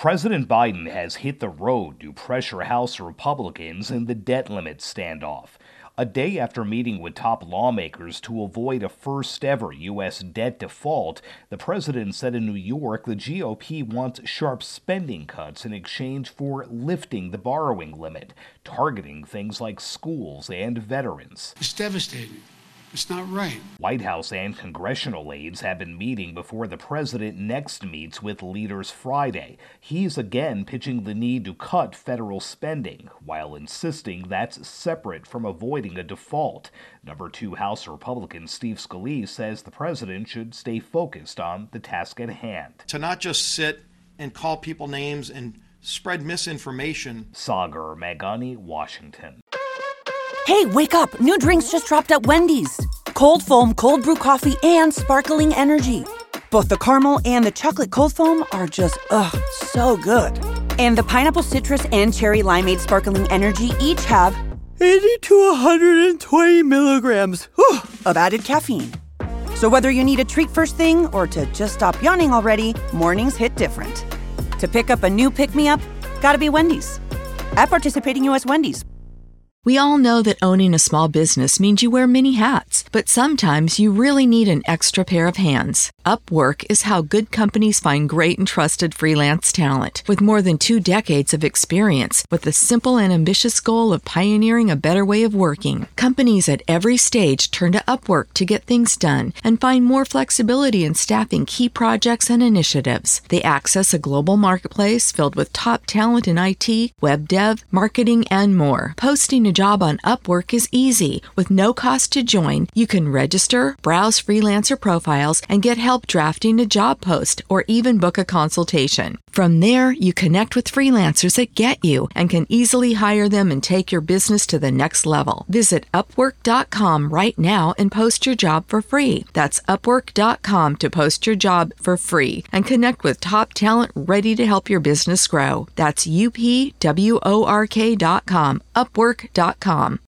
President Biden has hit the road to pressure House Republicans in the debt limit standoff. A day after meeting with top lawmakers to avoid a first-ever U.S. debt default, the president said in New York the GOP wants sharp spending cuts in exchange for lifting the borrowing limit, targeting things like schools and veterans. It's devastating. It's not right. White House and congressional aides have been meeting before the president next meets with leaders Friday. He's again pitching the need to cut federal spending, while insisting that's separate from avoiding a default. Number 2 House Republican Steve Scalise says the president should stay focused on the task at hand. To not just sit and call people names and spread misinformation. Sagar Meghani, Washington. Hey, wake up! New drinks just dropped at Wendy's. Cold foam, cold brew coffee, and sparkling energy. Both the caramel and the chocolate cold foam are just, so good. And the pineapple citrus and cherry limeade sparkling energy each have 80 to 120 milligrams of added caffeine. So whether you need a treat first thing or to just stop yawning already, mornings hit different. To pick up a new pick-me-up, gotta be Wendy's. At participating U.S. Wendy's. We all know that owning a small business means you wear many hats, but sometimes you really need an extra pair of hands. Upwork is how good companies find great and trusted freelance talent. With more than 2 decades of experience, with the simple and ambitious goal of pioneering a better way of working, companies at every stage turn to Upwork to get things done and find more flexibility in staffing key projects and initiatives. They access a global marketplace filled with top talent in IT, web dev, marketing, and more. Posting a job on Upwork is easy. With no cost to join, you can register, browse freelancer profiles, and get help drafting a job post or even book a consultation. From there, you connect with freelancers that get you and can easily hire them and take your business to the next level. Visit Upwork.com right now and post your job for free. That's Upwork.com to post your job for free and connect with top talent ready to help your business grow. That's UPWORK.com, Upwork.com.